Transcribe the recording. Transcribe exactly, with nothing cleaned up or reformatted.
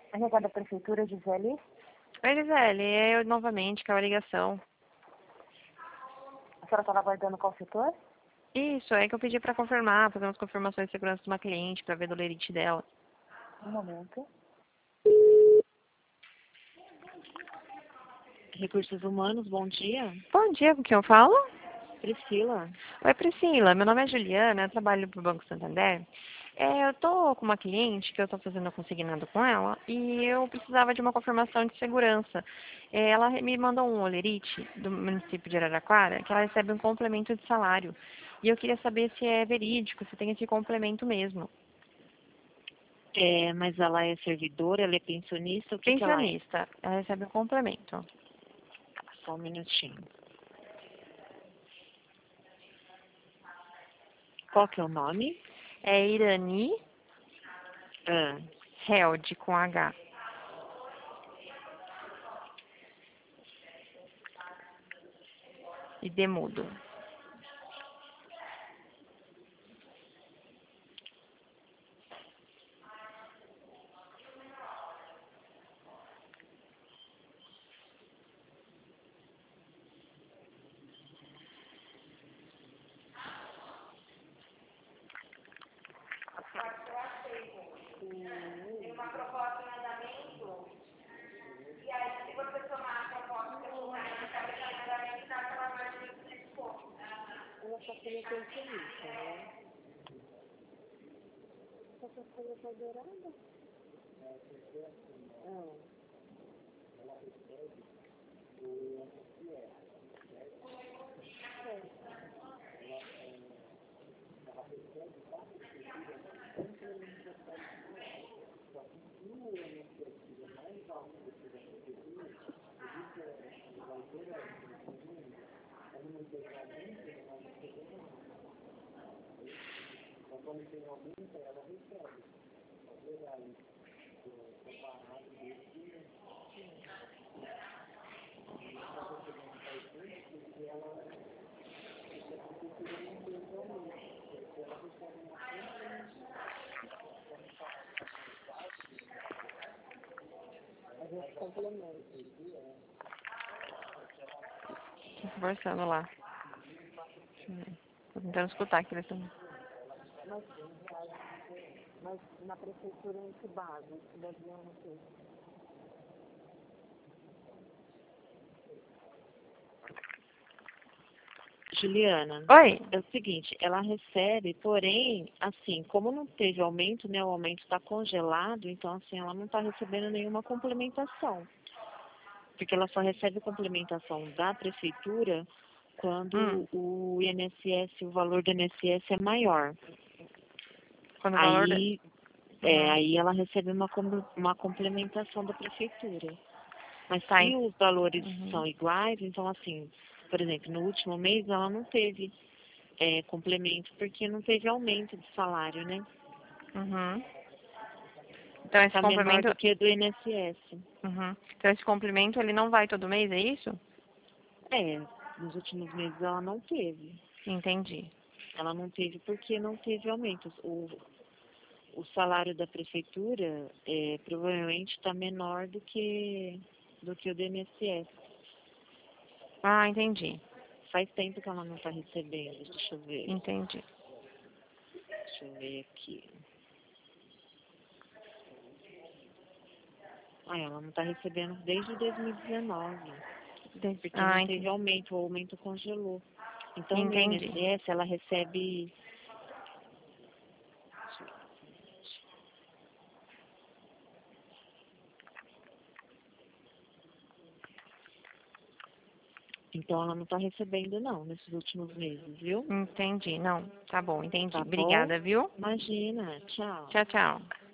R H da Prefeitura, Gisele. Oi, Gisele, é eu novamente, que é a ligação. A senhora estava aguardando qual setor? Isso, é que eu pedi para confirmar, fazer umas confirmações de segurança de uma cliente, para ver do lerite dela. Um momento. Recursos Humanos, bom dia. Bom dia, com quem eu falo? Priscila. Oi, Priscila, meu nome é Juliana, eu trabalho para o Banco Santander. É, eu tô com uma cliente que eu estou fazendo consignado com ela e eu precisava de uma confirmação de segurança. É, ela me mandou um olerite do município de Araraquara que ela recebe um complemento de salário. E eu queria saber se é verídico, se tem esse complemento mesmo. É, mas ela é servidora, ela é pensionista, o que, que ela é? Pensionista, ela recebe um complemento. Só um minutinho. Qual que é o nome? É Irani Ah, Held, com H. E Demudo. Ela só foi pensionista, né? Só foi apoderada? Ah. A gente complementa. Tô conversando lá. Deixa eu ver. Tô tentando escutar aqui. Ver se eu- Mas, mas na prefeitura em que base? Cidadania não sei. Juliana, Oi? é o seguinte, ela recebe, porém, assim, como não teve aumento, né, o aumento está congelado, então, assim, ela não está recebendo nenhuma complementação. Porque ela só recebe complementação da prefeitura Hum, quando o I N S S, o valor do I N S S é maior. quando o valor... Da... Aí, é, Uhum. aí ela recebe uma, com- uma complementação da prefeitura. Mas Tá, se en- os valores uhum. são iguais, então, assim, por exemplo, no último mês ela não teve é, complemento porque não teve aumento de salário, né? Uhum. Então esse Está menor complemento... do que do I N S S. Uhum. Então esse complemento ele não vai todo mês, é isso? É, nos últimos meses ela não teve. Entendi. Ela não teve porque não teve aumento. O, o salário da prefeitura é, provavelmente está menor do que, do que o do I N S S. Ah, entendi. Faz tempo que ela não está recebendo. Deixa eu ver. Entendi. Deixa eu ver aqui. Ah, ela não está recebendo desde dois mil e dezenove. Des- Porque Ah, não teve entendi. aumento, o aumento congelou. Então, no Entendi. I N S S, ela recebe... Então, ela não está recebendo, não, nesses últimos meses, viu? Entendi. Não, tá bom, entendi. Tá bom? Obrigada, viu? Imagina. Tchau. Tchau, tchau.